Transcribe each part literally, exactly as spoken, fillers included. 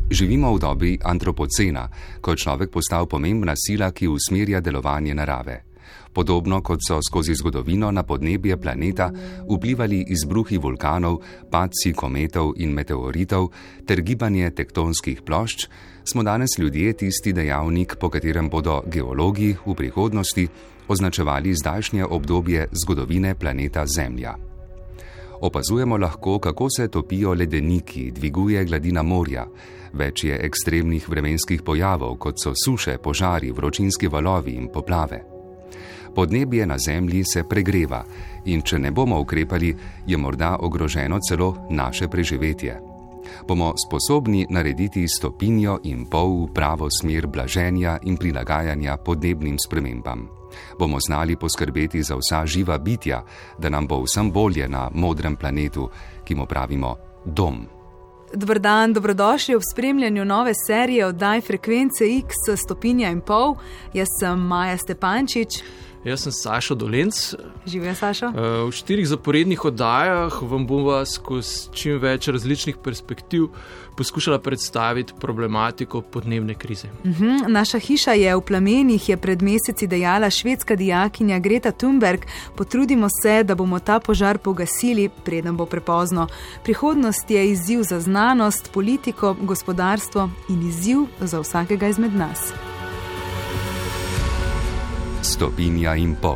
Živimo v dobi antropocena, ko je človek postal pomembna sila, ki usmerja delovanje narave. Podobno kot so skozi zgodovino na podnebje planeta vplivali izbruhi vulkanov, padci kometov in meteoritov ter gibanje tektonskih plošč, smo danes ljudje tisti dejavnik, po katerem bodo geologi v prihodnosti označevali zdajšnje obdobje zgodovine planeta Zemlja. Opazujemo lahko, kako se topijo ledeniki, dviguje gladina morja, več je ekstremnih vremenskih pojavov, kot so suše, požari, vročinski valovi in poplave. Podnebje na Zemlji se pregreva in če ne bomo ukrepali, je morda ogroženo celo naše preživetje. Bomo sposobni narediti stopinjo in pol v pravo smer blaženja in prilagajanja podnebnim spremembam. Bomo znali poskrbeti za vsa živa bitja, da nam bo vsem bolje na modrem planetu, ki mu pravimo dom. Dober dan, dobrodošli ob spremljanju nove serije oddaj Frekvence X stopinja in pol. Jaz sem Maja Stepančič. Jaz sem Sašo Dolenc. Živijo, Sašo. V štirih zaporednih oddajah vam bom vas skozi čim več različnih perspektiv poskušala predstaviti problematiko podnebne krize. Uhum, naša hiša je v plamenih, je pred meseci dejala švedska dijakinja Greta Thunberg. Potrudimo se, da bomo ta požar pogasili, preden bo prepozno. Prihodnost je izziv za znanost, politiko, gospodarstvo in izziv za vsakega izmed nas. Stopinja in pol.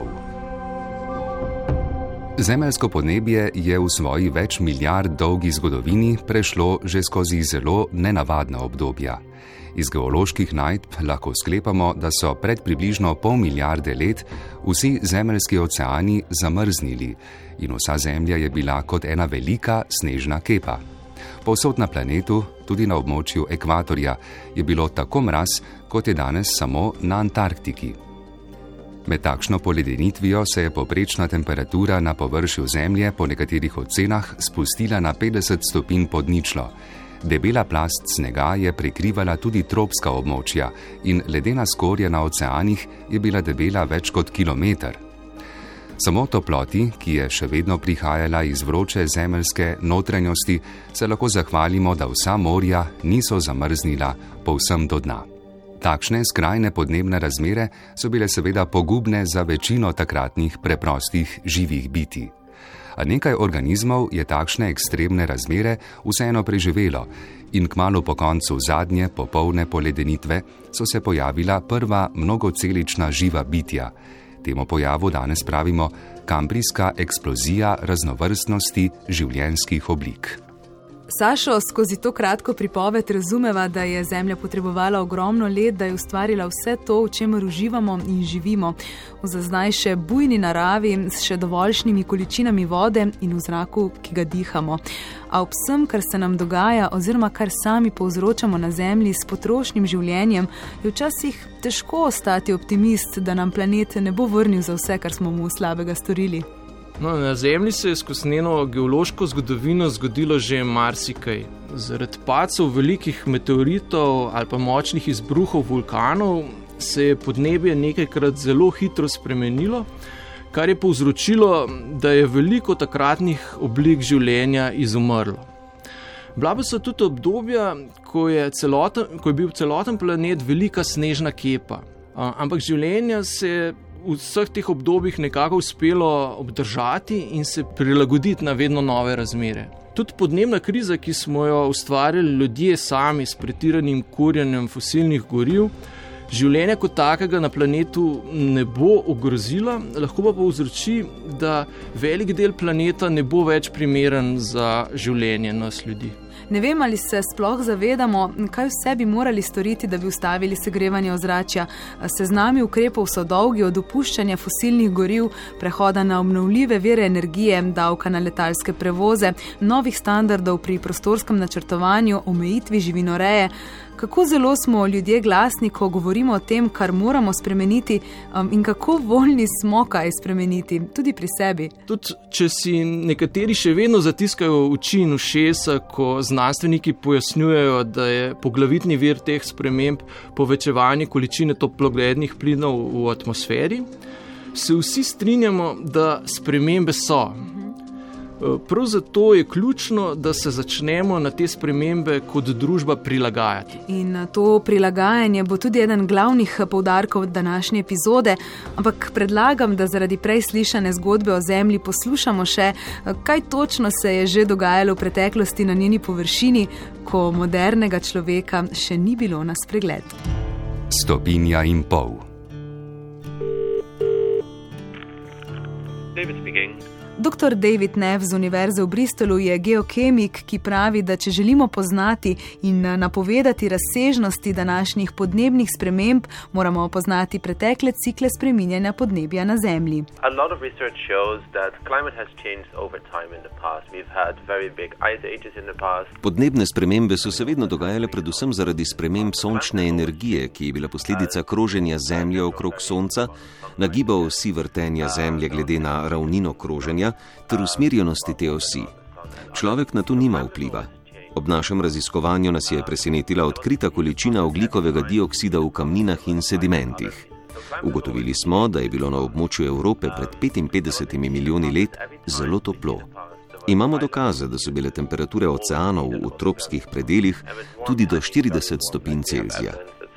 Zemeljsko podnebje je v svoji več milijard dolgi zgodovini prešlo že skozi zelo nenavadna obdobja. Iz geoloških najdb lahko sklepamo, da so pred približno pol milijarde let vsi zemeljski oceani zamrznili in vsa Zemlja je bila kot ena velika snežna kepa. Povsod na planetu, tudi na območju ekvatorja, je bilo tako mraz, kot je danes samo na Antarktiki. Med takšno poledenitvijo se je povprečna temperatura na površju Zemlje po nekaterih ocenah spustila na petdeset stopinj pod ničlo. Debela plast snega je prekrivala tudi tropska območja in ledena skorja na oceanih je bila debela več kot kilometer. Samo toploti, ki je še vedno prihajala iz vroče zemeljske notranjosti, se lahko zahvalimo, da vsa morja niso zamrznila povsem do dna. Takšne skrajne podnebne razmere so bile seveda pogubne za večino takratnih preprostih živih bitij. A nekaj organizmov je takšne ekstremne razmere vseeno preživelo in kmalu po koncu zadnje popolne poledenitve so se pojavila prva mnogocelična živa bitja. Temu pojavu danes pravimo kambrijska eksplozija raznovrstnosti življenjskih oblik. Sašo, skozi to kratko pripoved razumeva, da je Zemlja potrebovala ogromno let, da je ustvarila vse to, v čemer uživamo in živimo. V za zdaj še bujni naravi, s še dovoljšnimi količinami vode in v zraku, ki ga dihamo. A ob vsem, kar se nam dogaja oziroma kar sami povzročamo na Zemlji s potrošnim življenjem, je včasih težko ostati optimist, da nam planet ne bo vrnil za vse, kar smo mu slabega storili. No, na Zemlji se je skozi njeno geološko zgodovino zgodilo že marsikaj. Zaradi padcev velikih meteoritov ali pa močnih izbruhov vulkanov se je podnebje nekajkrat zelo hitro spremenilo, kar je povzročilo, da je veliko takratnih oblik življenja izumrlo. Bila pa so tudi obdobja, ko je, celoten, ko je bil celoten planet velika snežna kepa, ampak življenja se je v vseh teh obdobjih nekako uspelo obdržati in se prilagoditi na vedno nove razmere. Tudi podnebna kriza, ki smo jo ustvarili ljudje sami s pretiranim kurjenjem fosilnih goriv, življenje kot takega na planetu ne bo ogrozila, lahko pa povzroči, da velik del planeta ne bo več primeren za življenje nas ljudi. Ne vem, ali se sploh zavedamo, kaj vse bi morali storiti, da bi ustavili segrevanje ozračja. Seznami ukrepov so dolgi, od opuščanja fosilnih goriv, prehoda na obnovljive vire energije, davka na letalske prevoze, novih standardov pri prostorskem načrtovanju, omejitvi živinoreje. Kako zelo smo ljudje glasni, ko govorimo o tem, kar moramo spremeniti, um, in kako voljni smo kaj spremeniti, tudi pri sebi. Tudi če si nekateri še vedno zatiskajo oči in ušesa, ko znanstveniki pojasnjujejo, da je poglavitni vir teh sprememb povečevanje količine toplogrednih plinov v atmosferi, se vsi strinjamo, da spremembe so. Prav zato je ključno, da se začnemo na te spremembe kot družba prilagajati. In to prilagajanje bo tudi eden glavnih poudarkov današnje epizode, ampak predlagam, da zaradi prej slišane zgodbe o Zemlji poslušamo še, kaj točno se je že dogajalo v preteklosti na njeni površini, ko modernega človeka še ni bilo na spregled. Stopinja in pol. David speaking. doktor David Neff z Univerze v Bristolu je geokemik, ki pravi, da če želimo poznati in napovedati razsežnosti današnjih podnebnih sprememb, moramo poznati pretekle cikle spreminjanja podnebja na Zemlji. A lot of research shows that climate has changed over time in the past. We've had very big ice ages in the past. Podnebne spremembe so se vedno dogajale predvsem zaradi sprememb sončne energije, ki je bila posledica kroženja Zemlje okrog Sonca, nagiba osi vrtenja Zemlje glede na ravnino kroženja ter usmerjenosti te osi. Človek na to nima vpliva. Ob našem raziskovanju nas je presenetila odkrita količina ogljikovega dioksida v kamninah in sedimentih. Ugotovili smo, da je bilo na območju Evrope pred petinpetdesetimi milijoni let zelo toplo. Imamo dokaze, da so bile temperature oceanov v tropskih predeljih tudi do štirideset stopinj Celzija.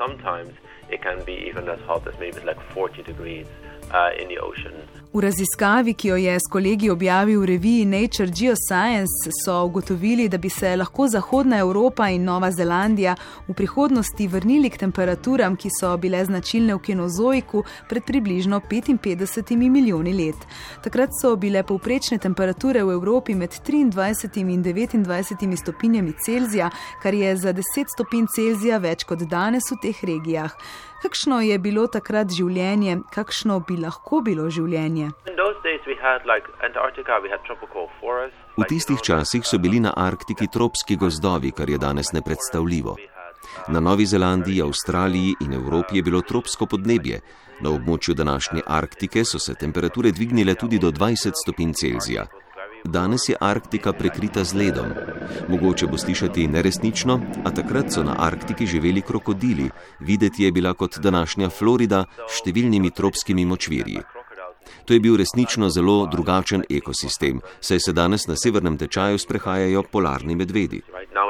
V raziskavi, ki jo je s kolegi objavil v reviji Nature Geoscience, so ugotovili, da bi se lahko Zahodna Evropa in Nova Zelandija v prihodnosti vrnili k temperaturam, ki so bile značilne v kenozoiku pred približno petinpetdesetimi milijoni let. Takrat so bile povprečne temperature v Evropi med triindvajsetimi in devetindvajsetimi stopinjami Celzija, kar je za deset stopinj Celzija več kot danes v teh regijah. Kakšno je bilo takrat življenje, kakšno bi lahko bilo življenje? V tistih časih so bili na Arktiki tropski gozdovi, kar je danes nepredstavljivo. Na Novi Zelandiji, Avstraliji in Evropi je bilo tropsko podnebje. Na območju današnje Arktike so se temperature dvignile tudi do dvajset stopinj Celzija. Danes je Arktika prekrita z ledom. Mogoče bo slišati neresnično, a takrat so na Arktiki živeli krokodili, videti je bila kot današnja Florida s številnimi tropskimi močvirji. To je bil resnično zelo drugačen ekosistem, saj se danes na severnem tečaju sprehajajo polarni medvedi.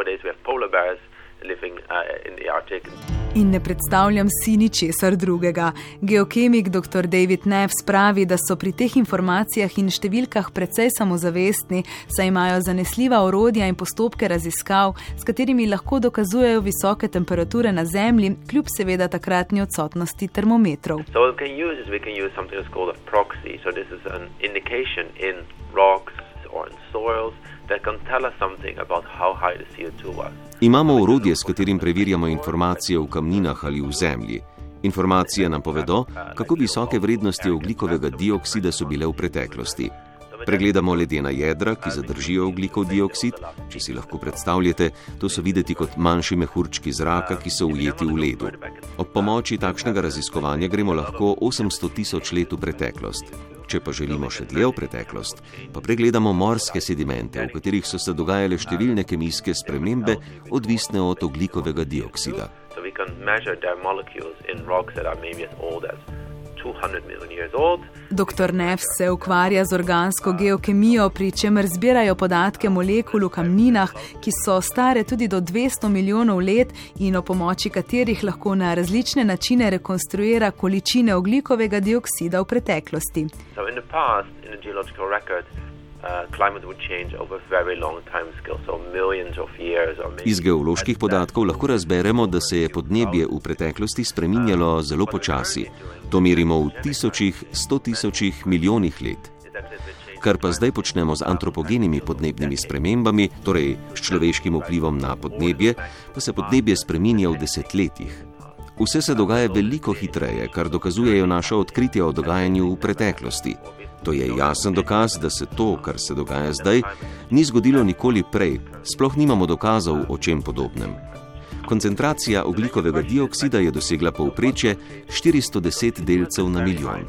In ne predstavljam si ničesar drugega. Geokemik doktor David Neff pravi, da so pri teh informacijah in številkah precej samozavestni, saj imajo zanesljiva orodja in postopke raziskav, s katerimi lahko dokazujejo visoke temperature na Zemlji, kljub seveda takratni odsotnosti termometrov. So we can use, we can use something that's called a proxy. So this is an indication in rocks or in soils that can tell us something about how high the C O two was. Imamo orodje, s katerim preverjamo informacije v kamninah ali v zemlji. Informacije nam povedo, kako visoke vrednosti ogljikovega dioksida so bile v preteklosti. Pregledamo ledena jedra, ki zadržijo ogljikov dioksid. Če si lahko predstavljate, to so videti kot manjši mehurčki zraka, ki so ujeti v ledu. Ob pomoči takšnega raziskovanja gremo lahko osemsto tisoč let v preteklost. Če pa želimo še dlje v preteklost, pa pregledamo morske sedimente, v katerih so se dogajale številne kemijske spremembe, odvisne od ogljikovega dioksida. doktor Neff se ukvarja z organsko geokemijo, pri čemer zbirajo podatke molekul v kamninah, ki so stare tudi do dvesto milijonov let in o pomoči katerih lahko na različne načine rekonstruira količine ogljikovega dioksida v preteklosti. Iz geoloških podatkov lahko razberemo, da se je podnebje v preteklosti spreminjalo zelo počasi. To merimo v tisočih, sto tisočih, milijonih let. Kar pa zdaj počnemo z antropogenimi podnebnimi spremembami, torej s človeškim vplivom na podnebje, pa se podnebje spreminja v desetletjih. Vse se dogaja veliko hitreje, kar dokazujejo naša odkritja o dogajanju v preteklosti. To je jasen dokaz, da se to, kar se dogaja zdaj, ni zgodilo nikoli prej, sploh nimamo dokazov o čem podobnem. Koncentracija ogljikovega dioksida je dosegla povprečje štiristo deset delcev na milijon.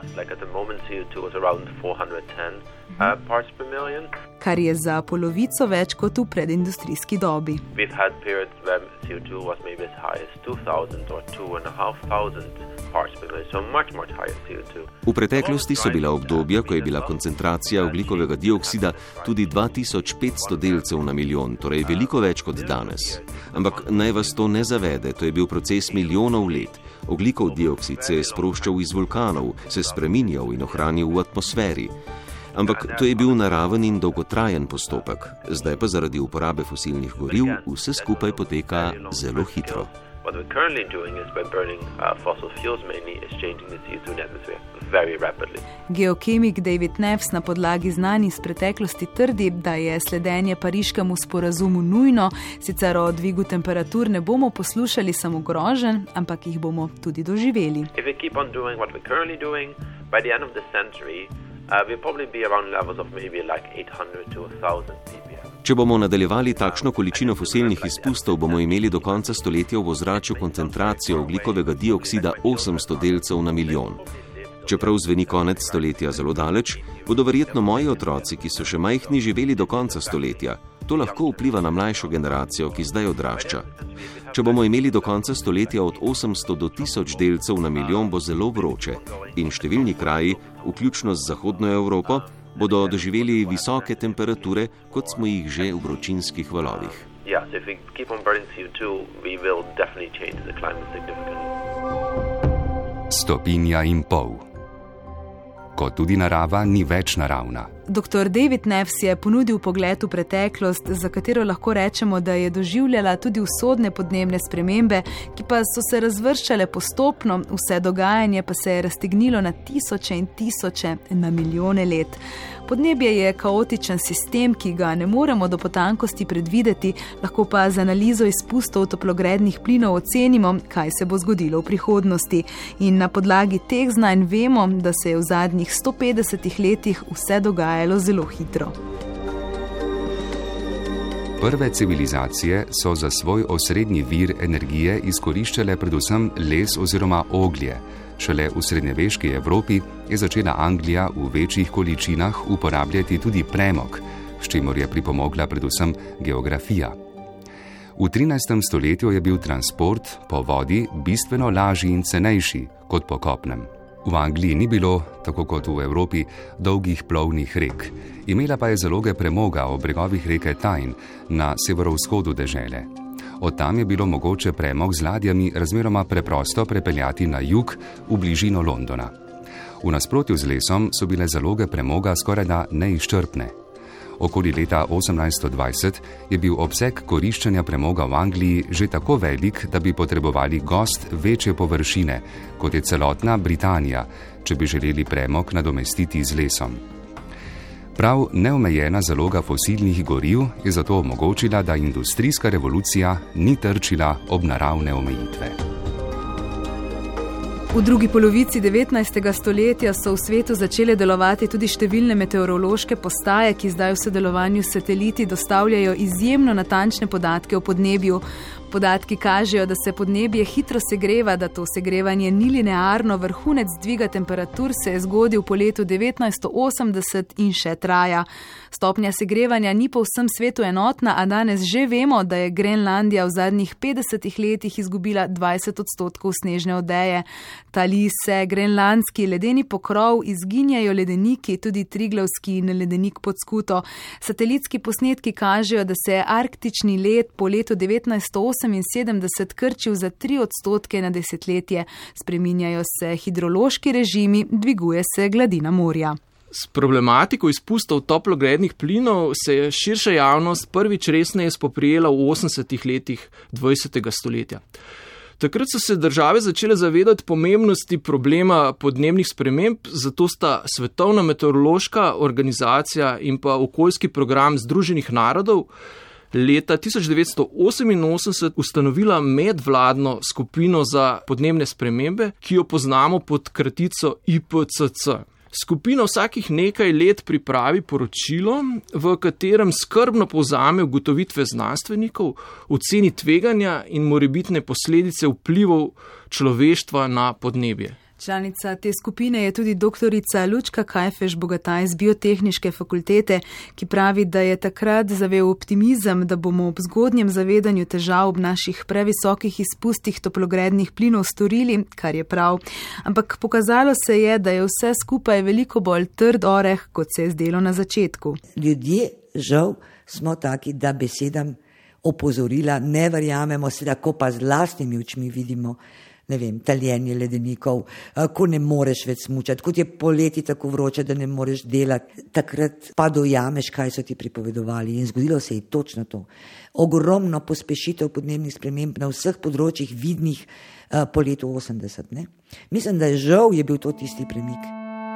Kar je za polovico več kot v predindustrijski dobi. V preteklosti so bila obdobja, ko je bila koncentracija ogljikovega dioksida tudi dva tisoč petsto delcev na milijon, torej veliko več kot danes. Ampak naj vas to ne zavede, to je bil proces milijonov let. Ogljikov dioksid se je sproščal iz vulkanov, se spreminjal in ohranil v atmosferi. Ampak to je bil naraven in dolgotrajen postopek. Zdaj pa zaradi uporabe fosilnih goriv vse skupaj poteka zelo hitro. What we're currently doing is by burning uh, fossil fuels mainly is changing the C O two in the atmosphere very rapidly. Geokemik David Neffs na podlagi znanj iz preteklosti trdi, da je sledenje pariškemu sporazumu nujno, sicer o dvigu temperatur ne bomo poslušali samo groženj, ampak jih bomo tudi doživeli. If we keep on doing what we're currently doing, by the end of the century, uh, we'll probably be around levels of maybe like eight hundred to one thousand ppm. Če bomo nadaljevali takšno količino fosilnih izpustov, bomo imeli do konca stoletja v ozračju koncentracijo ogljikovega dioksida osemsto delcev na milijon. Čeprav zveni konec stoletja zelo daleč, bodo verjetno moji otroci, ki so še majhni, živeli do konca stoletja. To lahko vpliva na mlajšo generacijo, ki zdaj odrašča. Če bomo imeli do konca stoletja od osemsto do tisoč delcev na milijon, bo zelo vroče in številni kraji, vključno z zahodno Evropo, bodo doživeli visoke temperature, kot smo jih že v vročinskih valovih. Yeah, so if we keep on burning C O two, we will definitely change the climate significantly. Stopinja in pol. Kot tudi narava ni več naravna. doktor David Neffs je ponudil pogled v preteklost, za katero lahko rečemo, da je doživljala tudi usodne podnebne spremembe, ki pa so se razvrščale postopno, vse dogajanje pa se je raztegnilo na tisoče in tisoče, na milijone let. Podnebje je kaotičen sistem, ki ga ne moremo do potankosti predvideti, lahko pa z analizo izpustov toplogrednih plinov ocenimo, kaj se bo zgodilo v prihodnosti. In na podlagi teh znanj vemo, da se je v zadnjih sto petdesetih letih vse dogajalo zelo hitro. Prve civilizacije so za svoj osrednji vir energije izkoriščale predvsem les oziroma oglje. Šele v srednjeveški Evropi je začela Anglija v večjih količinah uporabljati tudi premog, s čimer je pripomogla predvsem geografija. V trinajstem stoletju je bil transport po vodi bistveno lažji in cenejši kot po kopnem. V Angliji ni bilo, tako kot v Evropi, dolgih plovnih rek. Imela pa je zaloge premoga ob bregovih reke Tyne na severovzhodu dežele. Od tam je bilo mogoče premog z ladjami razmeroma preprosto prepeljati na jug v bližino Londona. V nasprotju z lesom so bile zaloge premoga skorajda neizčrpne. Okoli leta osemnajststo dvajset je bil obseg koriščenja premoga v Angliji že tako velik, da bi potrebovali gost večje površine, kot je celotna Britanija, če bi želeli premog nadomestiti z lesom. Prav neomejena zaloga fosilnih goriv je zato omogočila, da industrijska revolucija ni trčila ob naravne omejitve. V drugi polovici devetnajstega stoletja so v svetu začele delovati tudi številne meteorološke postaje, ki zdaj v sodelovanju s sateliti dostavljajo izjemno natančne podatke o podnebju. Podatki kažejo, da se podnebje hitro segreva, da to segrevanje ni linearno, vrhunec dviga temperatur se je zgodil po letu devetnajststo osemdeset in še traja. Stopnja segrevanja ni po vsem svetu enotna, a danes že vemo, da je Grenlandija v zadnjih petdesetih letih izgubila dvajset odstotkov snežne odeje. Tali se grenlandski ledeni pokrov, izginjajo ledeniki, tudi Triglavski in ledenik pod Skuto. Satelitski posnetki kažejo, da se je arktični led po letu devetnajststo oseminsedemdeset krčil za tri odstotke na desetletje. Spreminjajo se hidrološki režimi, dviguje se gladina morja. S problematiko izpustov toplogrednih plinov se je širša javnost prvič resneje spoprijela v osemdesetih letih dvajsetega stoletja. Takrat so se države začele zavedati pomembnosti problema podnebnih sprememb, zato sta Svetovna meteorološka organizacija in pa okoljski program Združenih narodov leta tisoč devetsto oseminosemdeset ustanovila medvladno skupino za podnebne spremembe, ki jo poznamo pod kratico I P C C. Skupina vsakih nekaj let pripravi poročilo, v katerem skrbno povzame ugotovitve znanstvenikov, oceni tveganja in morebitne posledice vplivov človeštva na podnebje. Članica te skupine je tudi doktorica Lučka Kajfež-Bogataj z Biotehniške fakultete, ki pravi, da je takrat zavel optimizem, da bomo ob zgodnjem zavedanju težav ob naših previsokih izpustih toplogrednih plinov storili, kar je prav. Ampak pokazalo se je, da je vse skupaj veliko bolj trd oreh, kot se je zdelo na začetku. Ljudje, žal, smo taki, da besedam opozorila ne verjamemo, seveda, ko pa z lastnimi očmi vidimo, ne vem, taljenje ledenikov, ko ne moreš več smučati, kot je poleti tako vroče, da ne moreš delati, takrat pa dojameš, kaj so ti pripovedovali in zgodilo se je točno to. Ogromno pospešitev podnebnih sprememb na vseh področjih vidnih uh, po letu osemdeset. Ne? Mislim, da žal je bil to tisti premik.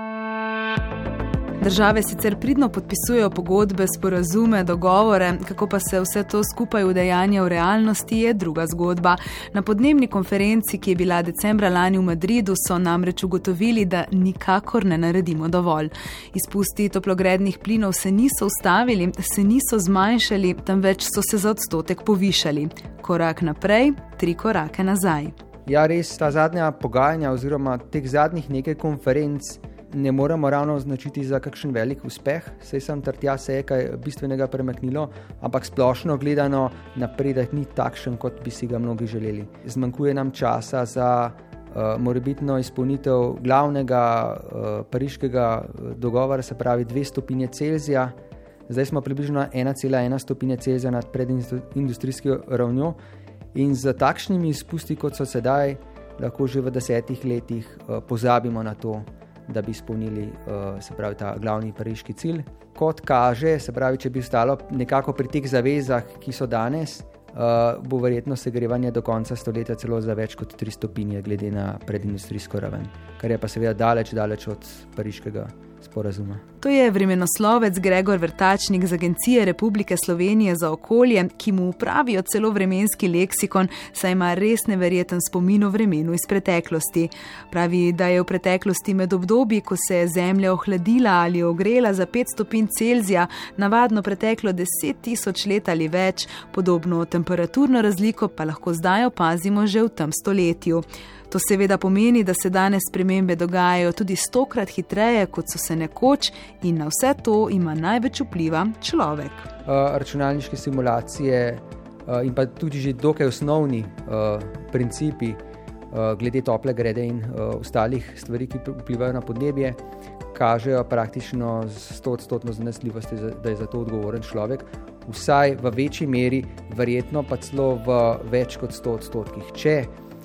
Države sicer pridno podpisujejo pogodbe, sporazume, dogovore, kako pa se vse to skupaj udejanja v realnosti, je druga zgodba. Na podnebni konferenci, ki je bila decembra lani v Madridu, so namreč ugotovili, da nikakor ne naredimo dovolj. Izpusti toplogrednih plinov se niso ustavili, se niso zmanjšali, temveč so se za odstotek povišali. Korak naprej, tri korake nazaj. Ja, res, ta zadnja pogajanja oziroma teh zadnjih nekaj konferenc ne moramo ravno označiti za kakšen velik uspeh, saj sem trtja se je kaj bistvenega premaknilo, ampak splošno gledano napredek ni takšen, kot bi si ga mnogi želeli. Zmanjkuje nam časa za uh, morebitno izpolnitev glavnega uh, pariškega dogovora, se pravi dve stopinje Celzija. Zdaj smo približno ena cela ena stopinje Celzija nad predindustrijsko ravnjo in z takšnimi izpusti, kot so sedaj, lahko že v desetih letih uh, pozabimo na to, da bi izpolnili, se pravi, ta glavni pariški cilj. Kot kaže, se pravi, če bi ostalo nekako pri teh zavezah, ki so danes, bo verjetno segrevanje do konca stoletja celo za več kot tri stopinje glede na predindustrijsko raven, kar je pa seveda daleč, daleč od pariškega sporazuma. To je vremenoslovec Gregor Vrtačnik z Agencije Republike Slovenije za okolje, ki mu pravijo celo vremenski leksikon, saj ima res neverjeten spomin o vremenu iz preteklosti. Pravi, da je v preteklosti med obdobji, ko se je Zemlja ohladila ali ogrela za pet stopinj Celzija, navadno preteklo deset tisoč let ali več, podobno temperaturno razliko pa lahko zdaj opazimo že v tem stoletju. To seveda pomeni, da se danes spremembe dogajajo tudi stokrat hitreje, kot so se nekoč, in na vse to ima največ vpliva človek. Uh, računalniške simulacije uh, in pa tudi že dokaj osnovni uh, principi uh, glede tople grede in uh, ostalih stvari, ki vplivajo na podnebje, kažejo praktično sto odstotno zanesljivosti, da je za to odgovoren človek, vsaj v večji meri, verjetno pa celo v več kot sto odstotkih. Če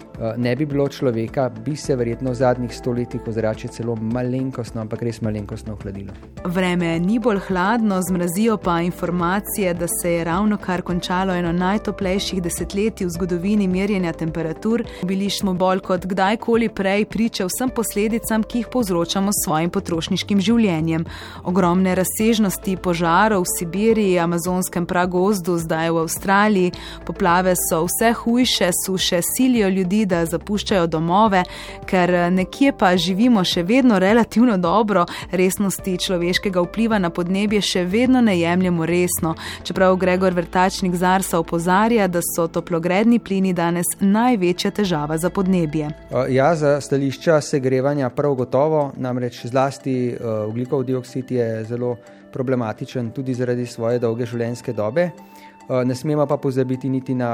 ne bi bilo človeka, bi se verjetno v zadnjih stoletjih ozračje celo malenkostno, ampak res malenkostno ohladilo. Vreme ni bolj hladno, zmrazijo pa informacije, da se je ravno kar končalo eno najtoplejših desetletij v zgodovini merjenja temperatur. Bili smo bolj kot kdajkoli prej priče vsem posledicam, ki jih povzročamo s svojim potrošniškim življenjem. Ogromne razsežnosti požarov v Sibiriji, amazonskem pragozdu, zdaj v Avstraliji, poplave so vse hujše, suše silijo ljudi, da zapuščajo domove, ker nekje pa živimo še vedno relativno dobro, resnosti človeškega vpliva na podnebje še vedno ne jemljemo resno. Čeprav Gregor Vrtačnik z Arsa opozarja, da so toplogredni plini danes največja težava za podnebje. Ja, za stališča segrevanja prav gotovo, namreč zlasti uh, ogljikov dioksid je zelo problematičen tudi zaradi svoje dolge življenjske dobe. Uh, ne smemo pa pozabiti niti na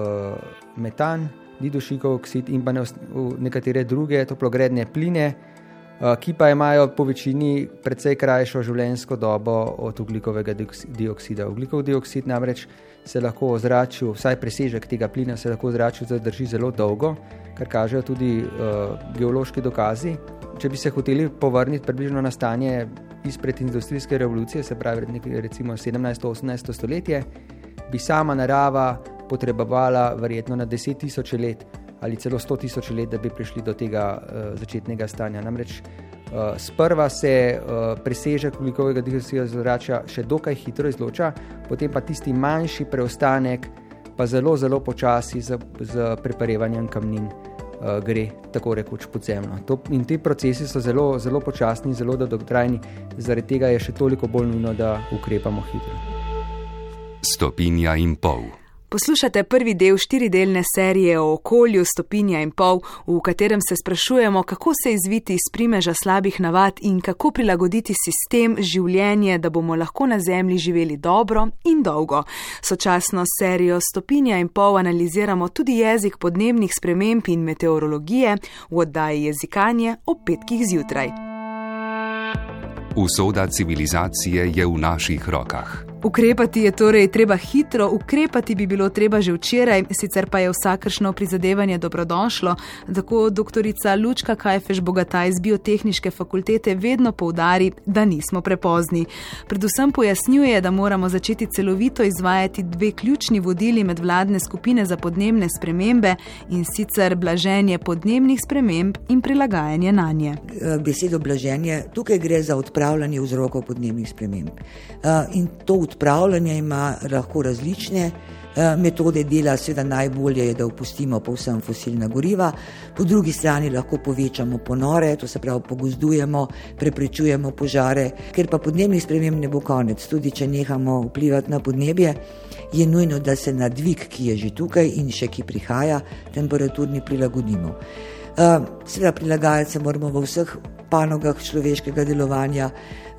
uh, metan, didušikov oksid in pa nekatere druge toplogredne pline, ki pa imajo po večini precej krajšo življenjsko dobo od ogljikovega dioksida. Ogljikov dioksid namreč se lahko v ozračju, vsaj presežek tega plina se lahko v ozračju zadrži zelo dolgo, kar kažejo tudi uh, geološki dokazi. Če bi se hoteli povrniti približno na stanje izpred industrijske revolucije, se pravi recimo sedemnajsto osemnajsto stoletje, bi sama narava potrebovala verjetno na deset tisoč let ali celo sto tisoč let, da bi prišli do tega uh, začetnega stanja. Namreč uh, sprva se uh, presežek ogljikovega dioksida iz ozračja še dokaj hitro izloča, potem pa tisti manjši preostanek pa zelo, zelo počasi z, z preparevanjem kamnin uh, gre tako rekoč podzemno. To, in ti procesi so zelo, zelo počasni, zelo dolgotrajni, zaradi tega je še toliko bolj nujno, da ukrepamo hitro. Stopinja in pol. Poslušate prvi del štiridelne serije o okolju Stopinja in pol, v katerem se sprašujemo, kako se izviti iz primeža slabih navad in kako prilagoditi sistem življenje, da bomo lahko na Zemlji živeli dobro in dolgo. Sočasno s serijo Stopinja in pol analiziramo tudi jezik podnebnih sprememb in meteorologije v oddaji Jezikanje ob petkih zjutraj. Usoda civilizacije je v naših rokah. Ukrepati je torej treba hitro, ukrepati bi bilo treba že včeraj, sicer pa je vsakršno prizadevanje dobrodošlo. Tako doktorica Lučka Kajfež-Bogataj z Biotehniške fakultete vedno poudari, da nismo prepozni. Predvsem pojasnjuje, da moramo začeti celovito izvajati dve ključni vodili medvladne skupine za podnebne spremembe, in sicer blaženje podnebnih sprememb in prilagajanje nanje. Besedo blaženje, tukaj gre za odpravljanje vzrokov podnebnih sprememb. In to odpravljanje ima lahko različne metode dela, seveda najbolje je, da opustimo povsem fosilna goriva, po drugi strani lahko povečamo ponore, to se pravi pogozdujemo, preprečujemo požare, ker pa podnebnih sprememb ne bo konec. Tudi če nehamo vplivati na podnebje, je nujno, da se na dvig, ki je že tukaj in še ki prihaja, temperaturni prilagodimo. Seveda prilagajati se moramo v vseh panogah človeškega delovanja.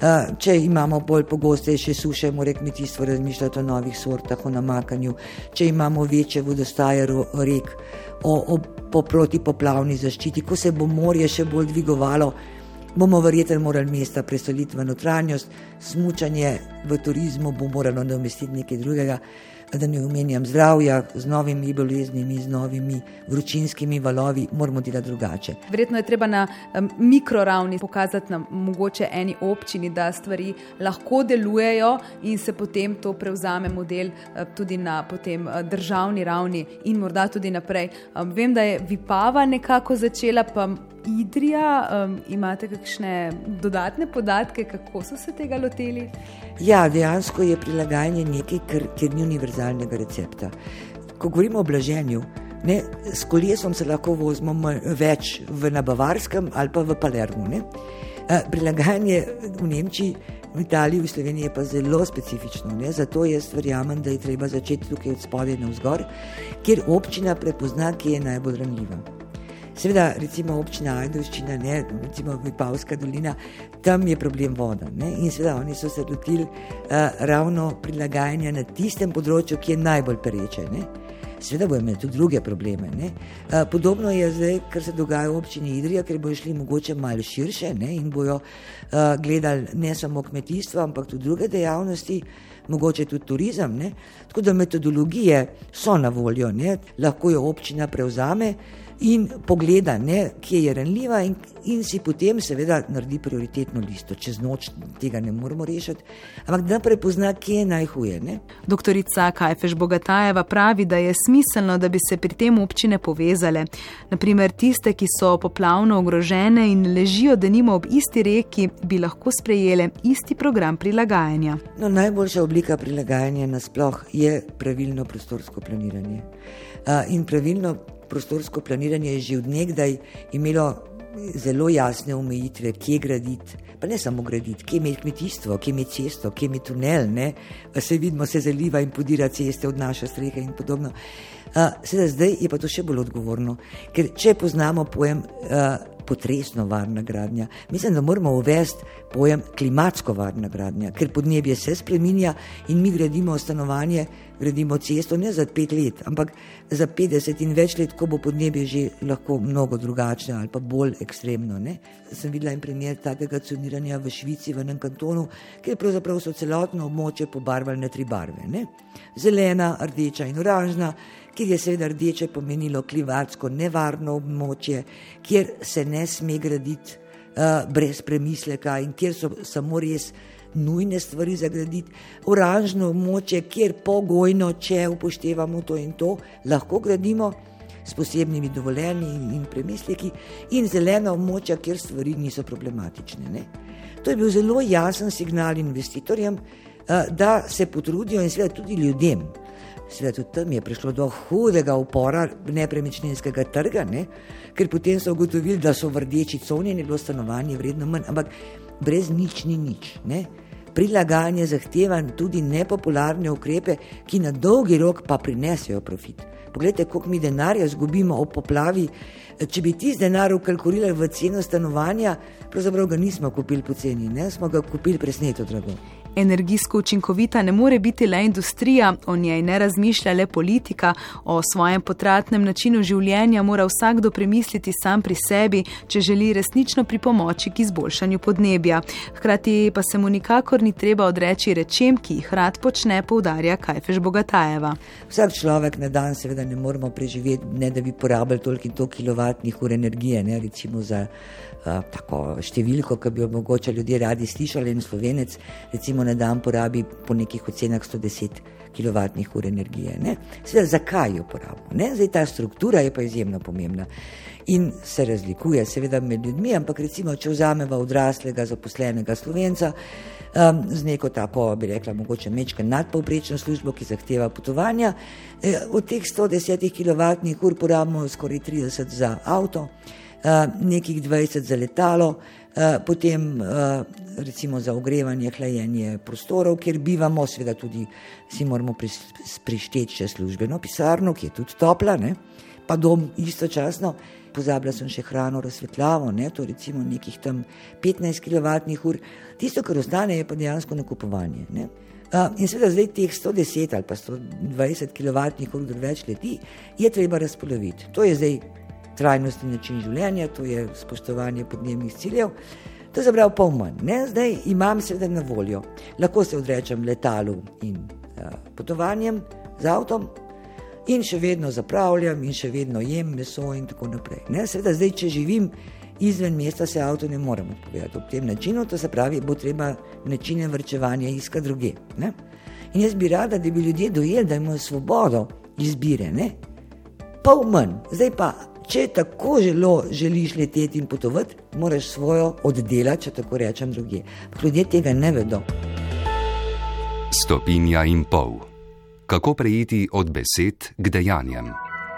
Če imamo bolj pogostejše suše, mora kmetijstvo razmišljati o novih sortah, o namakanju. Če imamo večje vodostaje rek, o, o po protipoplavni zaščiti, ko se bo morje še bolj dvigovalo, bomo verjetno morali mesta preseliti v notranjost, smučanje v turizmu bo moralo nadomestiti nekaj drugega, da ne omenjam zdravja, z novimi boleznimi, z novimi vročinskimi valovi, moramo delati drugače. Verjetno je treba na um, mikroravni pokazati nam mogoče eni občini, da stvari lahko delujejo in se potem to prevzame model uh, tudi na potem uh, državni ravni in morda tudi naprej. Um, vem, da je Vipava nekako začela, pa Idrija, um, imate kakšne dodatne podatke, kako so se tega loteli? Ja, dejansko je prilagajanje nekaj, ker, ker ni univerzalnega recepta. Ko govorimo o blaženju, ne, s kolesom se lahko vozimo več v na Bavarskem ali pa v Palermu. Ne. Prilagajanje v Nemčiji, v Italiji, v Sloveniji je pa zelo specifično. Ne. Zato jaz verjamem, da je treba začeti tukaj od spodaj navzgor, kjer občina prepozna, kje je najbolj ranljiva. Seveda, recimo občina Ajdovščina, ne, recimo Vipavska dolina, tam je problem voda. Ne, in seveda oni so se lotili uh, ravno prilagajanja na tistem področju, ki je najbolj pereče. Ne. Seveda bojo imeli tudi druge probleme. Ne. Uh, podobno je zdaj, kar se dogaja v občini Idrija, ker bojo šli mogoče malo širše, ne, in bojo uh, gledali ne samo kmetijstvo, ampak tudi druge dejavnosti, mogoče tudi turizem. Ne. Tako da metodologije so na voljo, ne. Lahko jo občina prevzame in pogleda, ne, kje je ranljiva in, in si potem seveda naredi prioritetno listo. Čez noč tega ne moramo rešiti, ampak da prepozna, kje je najhuje. Ne. Doktorica Kajfež-Bogatajeva pravi, da je smiselno, da bi se pri tem občine povezale. Naprimer, tiste, ki so poplavno ogrožene in ležijo denimo ob isti reki, bi lahko sprejele isti program prilagajanja. No, najboljša oblika prilagajanja nasploh je pravilno prostorsko planiranje. Uh, in pravilno prostorsko planiranje je že od nekdaj imelo zelo jasne omejitve, kje graditi, pa ne samo graditi, kje imeti kmetijstvo, kje imeti cesto, kje imeti tunel, ne, se vidimo, se zaliva in podira ceste od naše strehe in podobno. Uh, sedaj, zdaj je pa to še bolj odgovorno, ker če poznamo pojem uh, potresno varna gradnja, mislim, da moramo uvesti pojem klimatsko varna gradnja, ker podnebje se spreminja in mi gradimo stanovanje, gradimo cesto ne za pet let, ampak za petdeset in več let, ko bo podnebje že lahko mnogo drugačno ali pa bolj ekstremno. Ne. Sem videla en primer takega coniranja v Švici, v enem kantonu, kjer pravzaprav so celotno območje pobarvali na tri barve. Ne. Zelena, rdeča in oranžna, kjer je seveda rdeče pomenilo klimatsko nevarno območje, kjer se ne sme graditi uh, brez premisleka in kjer so samo res nujne stvari zagraditi. Oranžno območje, kjer pogojno, če upoštevamo to in to, lahko gradimo s posebnimi dovoljenji in premisleki, in zelena območja, kjer stvari niso problematične. Ne. To je bil zelo jasen signal investitorjem, uh, da se potrudijo in seveda tudi ljudem. Seveda tudi tam je prišlo do hudega upora nepremičninskega trga, ne? Ker potem so ugotovili, da so v rdeči coni in je bilo stanovanje vredno manj, ampak brez nič ni nič. Ne? prilagajanje zahteva tudi nepopularne ukrepe, ki na dolgi rok pa prinesejo profit. Poglejte, koliko mi denarja zgubimo ob poplavi. Če bi tisti denar ukalkulirali v ceno stanovanja, pravzaprav ga nismo kupili poceni, ne? Smo ga kupili presneto drago. Energijsko učinkovita ne more biti le industrija, o njej ne razmišlja le politika, o svojem potratnem načinu življenja mora vsakdo premisliti sam pri sebi, če želi resnično pripomoči k izboljšanju podnebja. Hkrati pa se mu nikakor ni treba odreči rečem, ki jih rad počne, poudarja Kajfež Bogatajeva. Vsak človek na dan seveda ne moramo preživeti, ne da bi porabili toliko in toliko kilovatnih ur energije, ne, recimo za uh, tako številko, ki bi jo mogoče ljudje radi slišali, in Slovenec recimo na dan porabi po nekih ocenah sto deset kilovatnih ur energije. Ne? Seveda, zakaj jo porabimo? Ne? Zdaj, ta struktura je pa izjemno pomembna in se razlikuje seveda med ljudmi, ampak recimo, če vzameva odraslega zaposlenega Slovenca um, z neko tako, bi rekla, mogoče mečke nadpovprečno službo, ki zahteva potovanja, eh, od teh sto deset kilovatnih ur porabimo skoraj trideset za avto, uh, nekih dvajset za letalo, Uh, potem uh, recimo za ogrevanje, hlajenje prostorov, kjer bivamo, seveda tudi si moramo prišteti še službeno pisarno, ki je tudi topla, ne? Pa dom istočasno. Pozabila sem še hrano, razsvetljavo, ne? To recimo nekih tam petnajst kilovatnih ur. Tisto, kar ostane, je pa dejansko nakupovanje. Ne? Uh, in seveda zdaj teh sto deset ali pa sto dvajset kilovatnih ur več leti je treba razpoloviti. To je zdaj trajnostni način življenja, to je spoštovanje podnebnih ciljev, to je zabrav pol manj. Ne? Zdaj imam seveda na voljo, lahko se odrečem letalu in a, potovanjem z avtom in še vedno zapravljam in še vedno jem meso in tako naprej. Ne? Seveda zdaj, če živim izven mesta, se avto ne morem odpovedati ob tem načinu, to se pravi, bo treba načine varčevanja iskati druge. Ne? In jaz bi rada, da bi ljudje dojeli, da imajo svobodo izbire, ne? Pol manj. Zdaj pa, če tako želo želiš leteti in potovati, moraš svojo oddelati, če tako rečem, druge. Ljudje tega ne vedo. Stopinja in pol. Kako preiti od besed k dejanjem?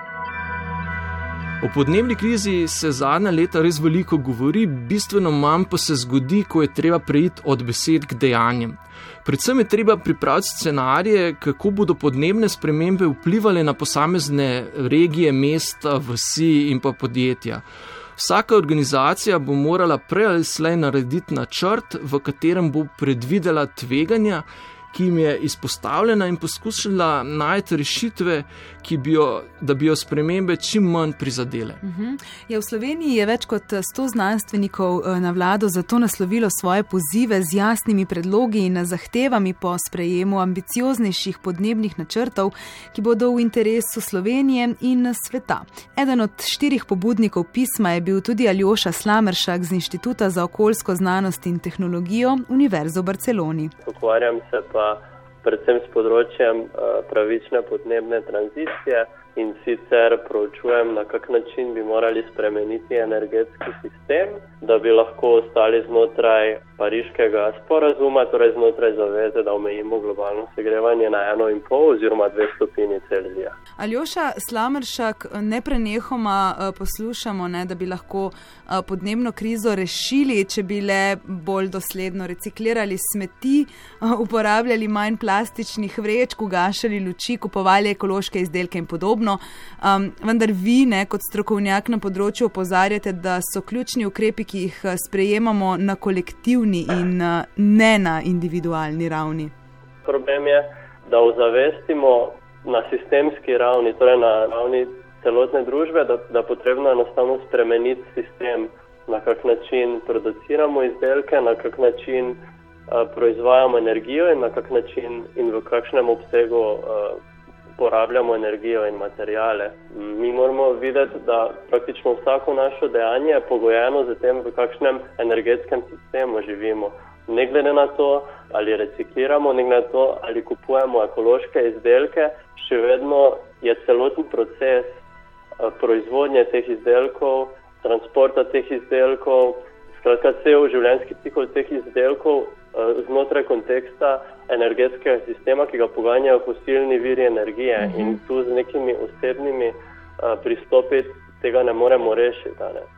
O podnebni krizi se zadnja leta res veliko govori, bistveno manj pa se zgodi, ko je treba preiti od besed k dejanjem. Predvsem je treba pripraviti scenarije, kako bodo podnebne spremembe vplivali na posamezne regije, mesta, vasi in pa podjetja. Vsaka organizacija bo morala prej ali slej narediti načrt, v katerem bo predvidela tveganja, ki jim je izpostavljena in poskušala najti rešitve, ki bi jo, da bi jo spremembe čim manj prizadele. Uh-huh. Ja, v Sloveniji je več kot sto znanstvenikov na vlado zato naslovilo svoje pozive z jasnimi predlogi in zahtevami po sprejemu ambicioznejših podnebnih načrtov, ki bodo v interesu Slovenije in sveta. Eden od štirih pobudnikov pisma je bil tudi Aljoša Slameršak z Inštituta za okoljsko znanost in tehnologijo Univerze v Barceloni. Ukvarjam se pa predvsem s področjem pravične podnebne tranzicije in sicer proučujem, na kak način bi morali spremeniti energetski sistem, da bi lahko ostali znotraj pariškega sporazuma, torej znotraj zaveze, da omejimo globalno segrevanje na eno in pol oziroma dve stopinji Celzija. Aljoša Slameršak, neprenehoma poslušamo, ne, da bi lahko podnebno krizo rešili, če bi le bolj dosledno reciklirali smeti, uporabljali manj plastičnih vrečk, ugašali luči, kupovali ekološke izdelke in podobno. Um, vendar vi, ne, kot strokovnjak na področju, opozarjate, da so ključni ukrepi, ki jih sprejemamo na kolektivni in ne na individualni ravni. Problem je, da ozavestimo na sistemski ravni, torej na ravni celotne družbe, da, da potrebno enostavno spremeniti sistem, na kak način produciramo izdelke, na kak način uh, proizvajamo energijo in na kak način in v kakšnem obsegu uh, porabljamo energijo in materijale. Mi moramo videti, da praktično vsako našo dejanje je pogojeno z tem, v kakšnem energetskem sistemu živimo. Ne glede na to, ali recikliramo, ne glede na to, ali kupujemo ekološke izdelke, še vedno je celoten proces proizvodnje teh izdelkov, transporta teh izdelkov, skratka cel življenjski cikel teh izdelkov znotraj konteksta energetskega sistema, ki ga poganjajo fosilni viri energije. Uh-huh. In tu z nekimi osebnimi uh, pristopi tega ne moremo rešiti. Ne?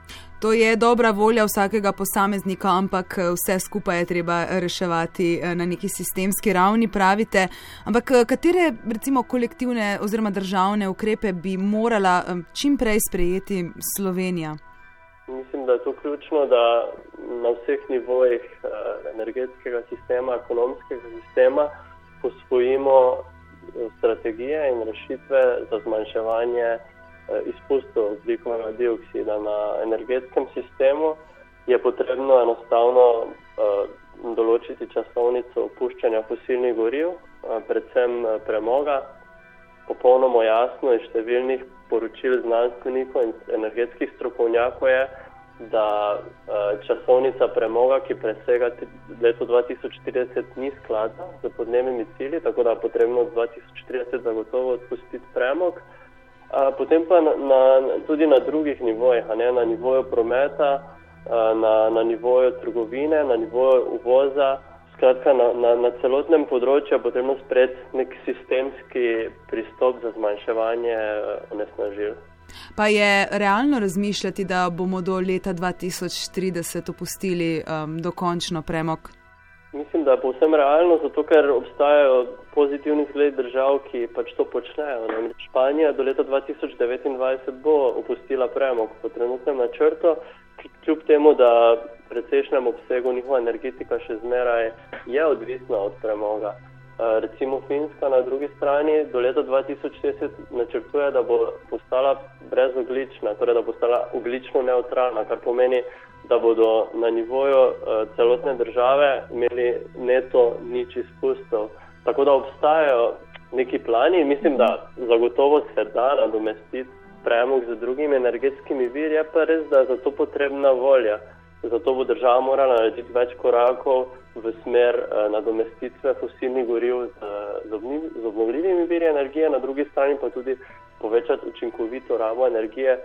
To je dobra volja vsakega posameznika, ampak vse skupaj je treba reševati na neki sistemski ravni, pravite. Ampak katere, recimo, kolektivne oziroma državne ukrepe bi morala čim prej sprejeti Slovenija? Mislim, da je to ključno, da na vseh nivojih energetskega sistema, ekonomskega sistema posvojimo strategije in rešitve za zmanjševanje izpustov ogljikovega dioksida. Na energetskem sistemu je potrebno enostavno določiti časovnico opuščanja fosilnih goriv, predvsem premoga. Popolnoma jasno iz številnih poročil znanstvenikov in energetskih strokovnjakov je, da časovnica premoga, ki presega leto dva tisoč štirideset, ni skladna z podnebnimi cilji, tako da je potrebno dva tisoč štirideset zagotovo odpustiti premog. Potem pa na, na, tudi na drugih nivojih, a ne, na nivoju prometa, na, na nivoju trgovine, na nivoju uvoza. Skratka, na, na, na celotnem področju je potrebno sprejeti nek sistemski pristop za zmanjševanje onesnažil. Pa je realno razmišljati, da bomo do leta dva tisoč trideset opustili um, dokončno premog? Mislim, da je povsem realno, zato ker obstajajo pozitivni zgledi držav, ki pač to počnejo. Španija do leta dva tisoč devetindvajset bo opustila premog po trenutnem načrtu, kljub temu, da precejšnjem obsegu njihova energetika še zmeraj je odvisna od premoga. Recimo Finska na drugi strani do leta dva tisoč šestdeset načrtuje, da bo postala brezoglična, torej da bo postala oglično neutralna, kar pomeni, da bodo na nivoju celotne države imeli neto nič izpustov. Tako da obstajajo neki plani in mislim, da zagotovo se da nadomestiti premog z drugimi energetskimi viri, je pa res, da je za to potrebna volja. Zato bo država morala narediti več korakov v smer nadomestitve fosilnih goriv z, z obnovljivimi viri energije, na drugi strani pa tudi povečati učinkovito rabo energije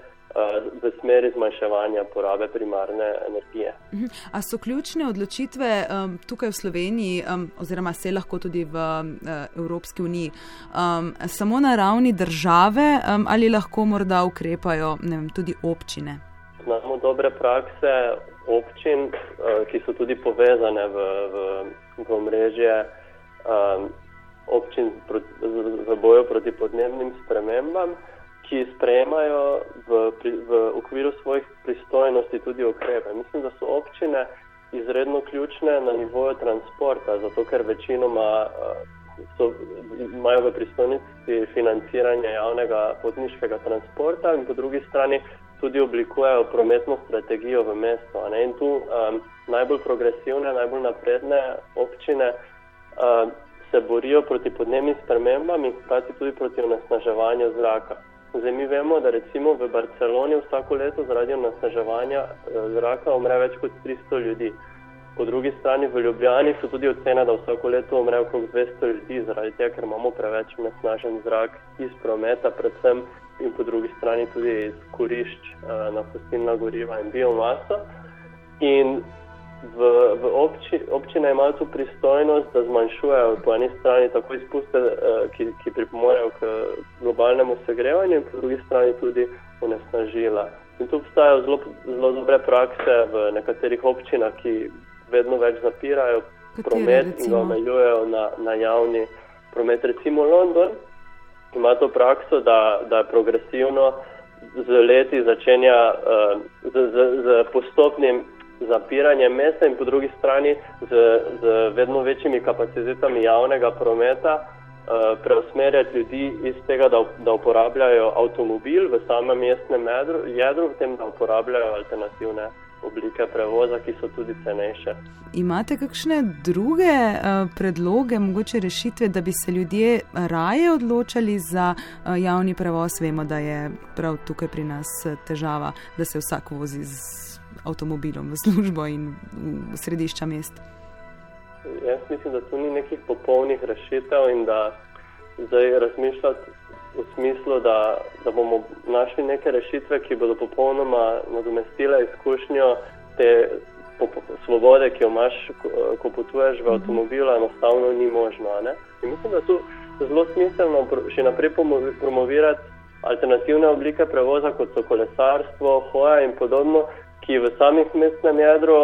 v smeri zmanjševanja porabe primarne energije. A so ključne odločitve um, tukaj v Sloveniji, um, oziroma se lahko tudi v uh, Evropski uniji, um, samo na ravni države um, ali lahko morda ukrepajo, ne vem, tudi občine? Znamo dobre prakse občin, uh, ki so tudi povezane v, v, v omrežje um, občin pro, v boju proti podnebnim spremembam, ki sprejemajo v, v okviru svojih pristojnosti tudi ukrepe. Mislim, da so občine izredno ključne na nivoju transporta, zato ker večinoma so, imajo v pristojnosti financiranja javnega potniškega transporta in po drugi strani tudi oblikujejo prometno strategijo v mestu. Ne? In tu um, najbolj progresivne, najbolj napredne občine um, se borijo proti podnebnim spremembam in hkrati tudi proti onesnaževanju zraka. Zdaj mi vemo, da recimo v Barceloni vsako leto zaradi onesnaževanja zraka umre več kot tristo ljudi. Po drugi strani v Ljubljani so tudi ocene, da vsako leto umre okrog dvesto ljudi zaradi tega, ker imamo preveč onesnažen zrak iz prometa predvsem in po drugi strani tudi iz kurišč na fosilna goriva in biomaso. In v, v obči, občine imajo tu pristojnost, da zmanjšujejo po eni strani tako izpuste, ki, ki pripomorejo k globalnemu segrevanju in po drugi strani tudi onesnažila. In tu obstajajo zelo, zelo dobre prakse v nekaterih občinah, ki vedno več zapirajo Katere, promet recimo? In ga omejujejo na, na javni promet. Recimo London ima to prakso, da, da je progresivno z leti začenja uh, z, z, z postopnim zapiranjem mesta in po drugi strani z, z vedno večjimi kapacitetami javnega prometa uh, preusmerjati ljudi iz tega, da, da uporabljajo avtomobil v samem mestnem jedru, jedru, v tem, da uporabljajo alternativne oblike prevoza, ki so tudi cenejše. Imate kakšne druge uh, predloge, mogoče rešitve, da bi se ljudje raje odločali za uh, javni prevoz? Vemo, da je prav tukaj pri nas težava, da se vsak vozi z avtomobilom v službo in v središča mest. Jaz mislim, da tu ni nekih popolnih rešitev in da zdaj razmišljati v smislu, da, da bomo našli neke rešitve, ki bodo popolnoma nadomestile izkušnjo te svobode, ki jo imaš, ko, ko potuješ v avtomobilu, enostavno ni možno. Ne? In mislim, da tu zelo smiselno še naprej promovirati alternativne oblike prevoza, kot so kolesarstvo, hoja in podobno, ki v samih mestnem jedru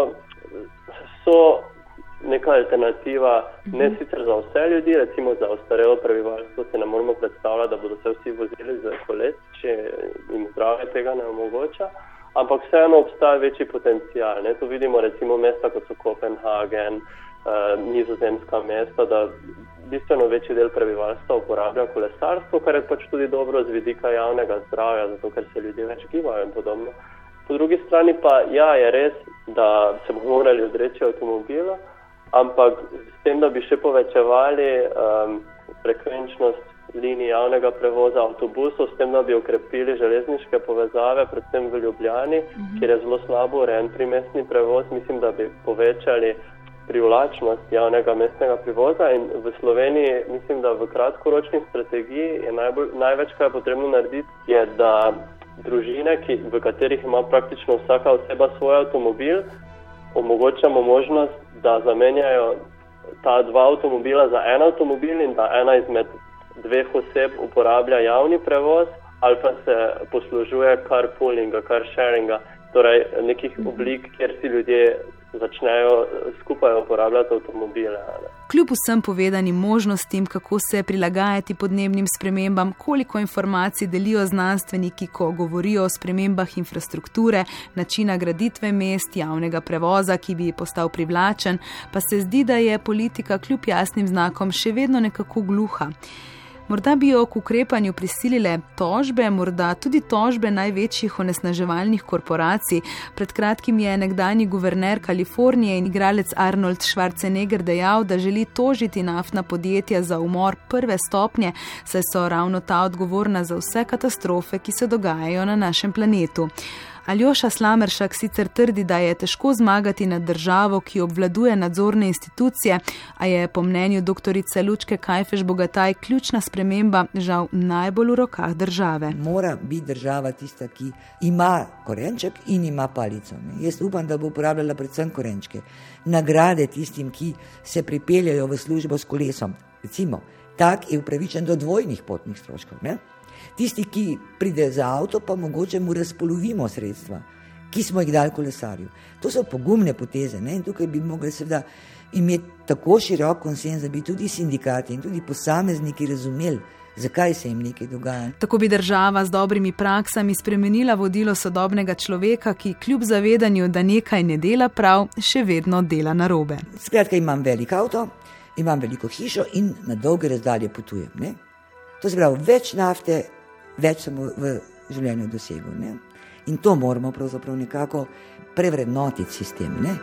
so neka alternativa, ne sicer za vse ljudi, recimo za ostarelo prebivalstvo se ne moramo predstavljati, da bodo se vsi vozili z koles, če jim zdravje tega ne omogoča, ampak vseeno obstaja večji potencial. Ne? Tu vidimo recimo mesta, kot so Kopenhagen, eh, nizozemska mesta, da bistveno večji del prebivalstva uporablja kolesarstvo, kar je pač tudi dobro z vidika javnega zdravja, zato ker se ljudje več gibajo in podobno. Po drugi strani pa, ja, je res, da se bomo morali odreči avtomobila, ampak s tem, da bi še povečevali um, frekvenčnost linij javnega prevoza avtobusov, s tem, da bi okrepili železniške povezave, predvsem v Ljubljani, mm-hmm. kjer je zelo slabo urejen primestni prevoz, mislim, da bi povečali privlačnost javnega mestnega prevoza in v Sloveniji, mislim, da v kratkoročni strategiji je najbolj, največ, kaj je potrebno narediti, je, da družine, ki, v katerih ima praktično vsaka oseba svoj avtomobil, omogočamo možnost, da zamenjajo ta dva avtomobila za en avtomobil in da ena izmed dveh oseb uporablja javni prevoz ali pa se poslužuje carpoolinga, car sharinga, torej nekih oblik, kjer si ljudje začnejo skupaj uporabljati avtomobile. Kljub vsem povedanim možnostim, kako se prilagajati podnebnim spremembam, koliko informacij delijo znanstveniki, ko govorijo o spremembah infrastrukture, načina graditve mest, javnega prevoza, ki bi postal privlačen, pa se zdi, da je politika kljub jasnim znakom še vedno nekako gluha. Morda bi jo k ukrepanju prisilile tožbe, morda tudi tožbe največjih onesnaževalnih korporacij. Pred kratkim je nekdanji guverner Kalifornije in igralec Arnold Schwarzenegger dejal, da želi tožiti naftna podjetja za umor prve stopnje, saj so ravno ta odgovorna za vse katastrofe, ki se dogajajo na našem planetu. Aljoša Slameršak sicer trdi, da je težko zmagati nad državo, ki obvladuje nadzorne institucije, a je po mnenju doktorice Lučke Kajfež-Bogataj ključna sprememba žal najbolj v rokah države. Mora biti država tista, ki ima korenček in ima palico. Ne? Jaz upam, da bo uporabljala predvsem korenčke. Nagrade tistim, ki se pripeljajo v službo s kolesom. Recimo, tak je upravičen do dvojnih potnih stroškov, ne? Tisti, ki pride za avto, pa mogoče mu razpolovimo sredstva, ki smo jih dali kolesarju. To so pogumne poteze, ne? In tukaj bi mogli seveda imeti tako širok konsens, da bi tudi sindikati in tudi posamezniki razumeli, zakaj se jim nekaj dogaja. Tako bi država z dobrimi praksami spremenila vodilo sodobnega človeka, ki kljub zavedanju, da nekaj ne dela prav, še vedno dela narobe. Skratka, imam velik avto, imam veliko hišo in na dolge razdalje potujem, ne? To se pravi, več nafte, več sem v življenju dosegel. Ne? In to moramo pravzaprav nekako prevrednotiti sistem. Ne?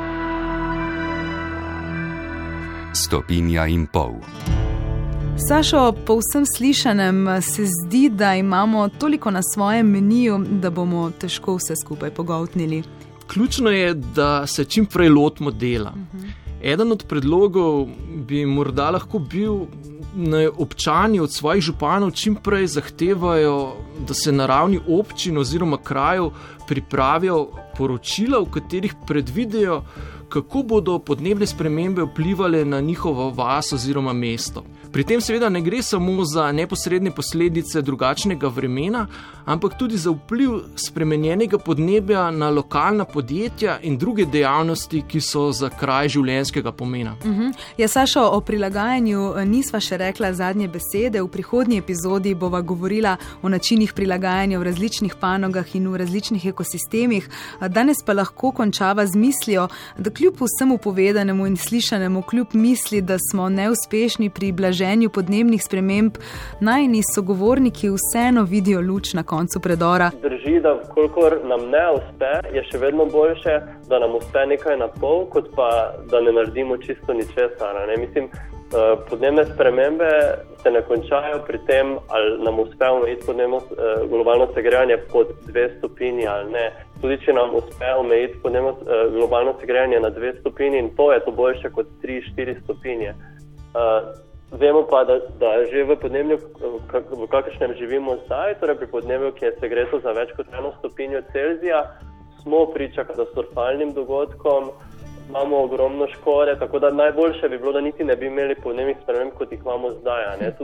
Stopinja in pol. Sašo, po vsem slišanem se zdi, da imamo toliko na svojem meniju, da bomo težko vse skupaj pogoltnili. Ključno je, da se čim prej lotimo dela. Uh-huh. Eden od predlogov bi morda lahko bil, da občani od svojih županov čim prej zahtevajo, da se na ravni občin oziroma krajev pripravijo poročila, v katerih predvidejo, kako bodo podnebne spremembe vplivale na njihovo vas oziroma mesto. Pri tem seveda ne gre samo za neposredne posledice drugačnega vremena, ampak tudi za vpliv spremenjenega podnebja na lokalna podjetja in druge dejavnosti, ki so za kraj življenjskega pomena. Uh-huh. Ja, Sašo, o prilagajanju nisva še rekla zadnje besede. V prihodnji epizodi bova govorila o načinih prilagajanja v različnih panogah in v različnih ekosistemih. Danes pa lahko končava z mislijo, da kljub vsemu povedanemu in slišanemu, kljub misli, da smo neuspešni pri blaženju podnebnih sprememb, najni sogovorniki vseeno vidijo luč na koncu predora. Drži, da kolikor nam ne uspe, je še vedno boljše, da nam uspe nekaj na pol, kot pa da ne naredimo čisto ničesar. Ne? Mislim, podnebne spremembe se ne končajo pri tem, ali nam uspe omejiti podnebno globalno segrevanje pod dve stopinji ali ne. Tudi če nam uspe omejiti podnebno globalno segrevanje na dve stopinji in pol, je to boljše kot tri, štiri stopinje. Vemo pa, da, da že v podnebju, v kakršnem živimo zdaj, torej pri podnebju, ki je segreto za več kot eno stopinjo Celzija, smo priča katastrofalnim dogodkom, imamo ogromno škode, tako da najboljše bi bilo, da niti ne bi imeli podnebnih sprememb, kot jih imamo zdaj. Ne? Tu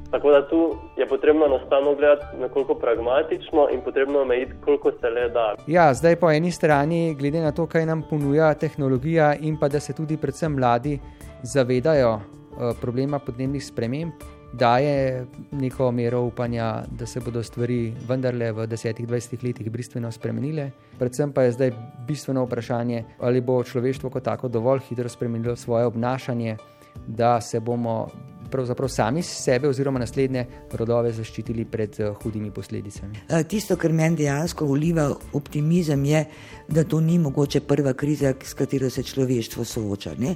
Tako da tu je potrebno enostavno gledati nekoliko pragmatično in potrebno omejiti, koliko se le da. Ja, zdaj po eni strani, glede na to, kaj nam ponuja tehnologija in pa da se tudi predvsem mladi zavedajo uh, problema podnebnih sprememb, daje neko mero upanja, da se bodo stvari vendarle v desetih, dvajsetih letih bistveno spremenile. Predvsem pa je zdaj bistveno vprašanje, ali bo človeštvo kot tako dovolj hitro spremenilo svoje obnašanje, da se bomo pravzaprav sami sebe oziroma naslednje rodove zaščitili pred hudimi posledicami. Tisto, kar meni dejansko vliva optimizem, je, da to ni mogoče prva kriza, s katero se človeštvo sooča. Ne,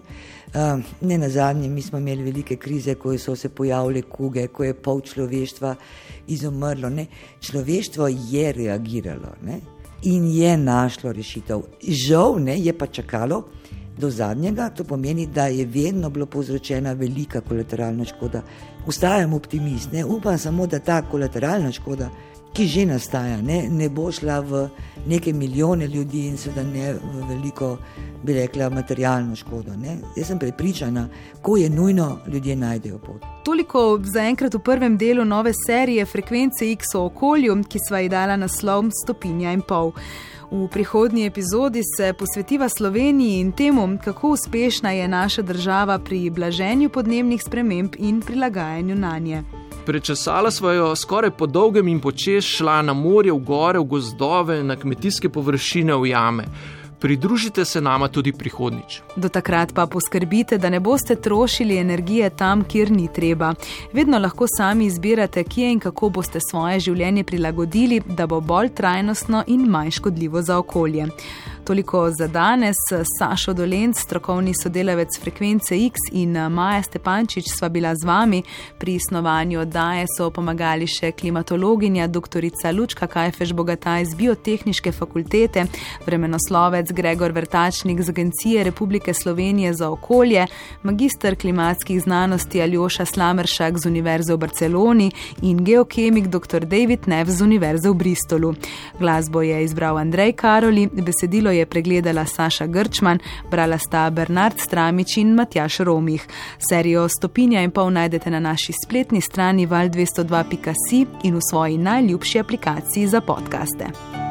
ne nazadnje, mi smo imeli velike krize, ko so se pojavile kuge, ko je pol človeštva izumrlo. Ne. Človeštvo je reagiralo, ne, in je našlo rešitev. Žal ne, je pa čakalo do zadnjega, to pomeni, da je vedno bilo povzročena velika kolateralna škoda. Ostajam optimist, ne, upam samo, da ta kolateralna škoda, ki že nastaja, ne, ne bo šla v neke milijone ljudi in seveda ne v veliko, bi rekla, materialno škodo. Ne. Jaz sem prepričana, ko je nujno, ljudje najdejo pot. Toliko zaenkrat v prvem delu nove serije Frekvence X o okolju, ki sva ji dala naslov Stopinja in pol. V prihodnji epizodi se posvetiva Sloveniji in temu, kako uspešna je naša država pri blaženju podnebnih sprememb in prilagajanju nanje. Prečesala sva jo skoraj po dolgem in počez, šla na morje, v gore, v gozdove, na kmetijske površine, v jame. Pridružite se nama tudi prihodnjič. Do takrat pa poskrbite, da ne boste trošili energije tam, kjer ni treba. Vedno lahko sami izbirate, kje in kako boste svoje življenje prilagodili, da bo bolj trajnostno in manj škodljivo za okolje. Toliko za danes. Sašo Dolenc, strokovni sodelavec Frekvence X, in Maja Stepančič sva bila z vami. Pri snovanju oddaje so pomagali še klimatologinja doktorica Lučka Kajfež-Bogataj z Biotehniške fakultete, vremenoslovec Gregor Vrtačnik z Agencije Republike Slovenije za okolje, magister klimatskih znanosti Aljoša Slameršak z Univerze v Barceloni in geokemik doktor David Neff z Univerze v Bristolu. Glasbo je izbral Andrej Karoli, besedilo je pregledala Saša Grčman, brala sta Bernard Stramič in Matjaž Romih. Serijo Stopinja in pol najdete na naši spletni strani val dvesto dva pika si in v svoji najljubši aplikaciji za podcaste.